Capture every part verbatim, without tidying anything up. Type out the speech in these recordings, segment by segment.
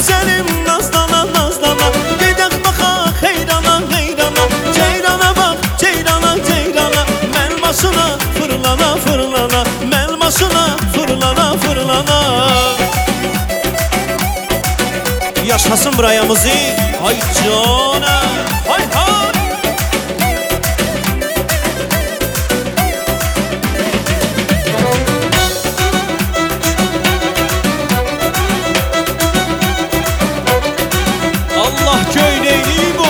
güzelim nazlana nazlana. Gedək baxaq heyrana heyrana. Ceyrana bak ceyrana ceyrana. Məl başına fırlana fırlana. Məl başına fırlana fırlana. Yaşasın burayamızı. Ay cana. Hay hay. Allah köyneyliği bu.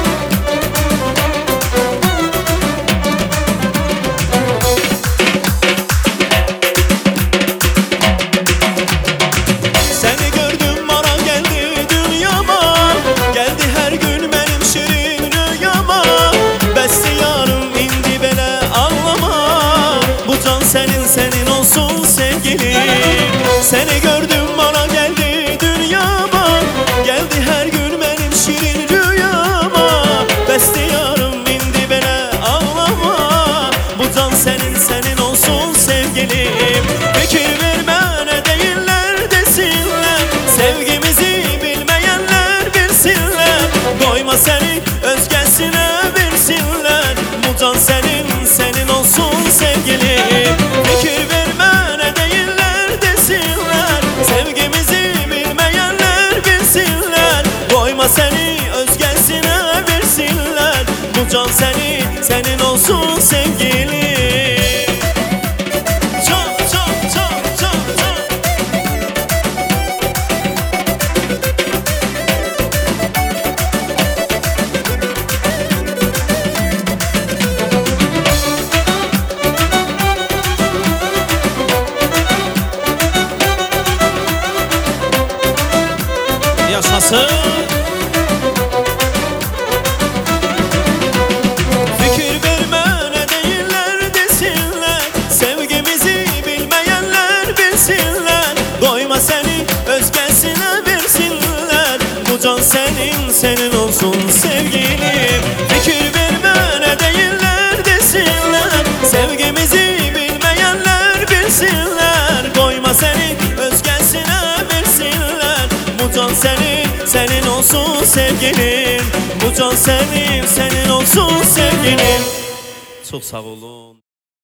Seni gördüm bana geldi dünyama. Geldi her gün benim şirin rüyama. Beste yarım indi bele ağlama. Bu can senin senin olsun sevgilim. Seni gördüm bana geldi dünyama. Geldi her gün benim şirin rüyama. Beste yarım indi bele ağlama. Bu can senin senin olsun sevgilim. Fikir vermene değiller desinler. Sevgimizi bilmeyenler bilsinler. Doyma seni özgesine versinler. Bu can senin senin olsun sevgilim. Fikir vermene değiller desinler. Sevgimizi bilmeyenler bilsinler. Doyma seni özgesine versinler. Bu can seni senin olsun sevgilim. Çok çok çok çok çok. Yaşasın. Fikir vermene değiller desinler. Sevgimizi bilmeyenler bilsinler. Doyma seni özgesine versinler. Bu can senin senin olsun sevgilim. Fikir vermene değiller desinler. Sevgimizi bilmeyenler bilsinler. Doyma seni özgesine versinler. Bu can senin senin olsun sevgilim. Bu can senin senin olsun sevgilim. Çok sağ olun.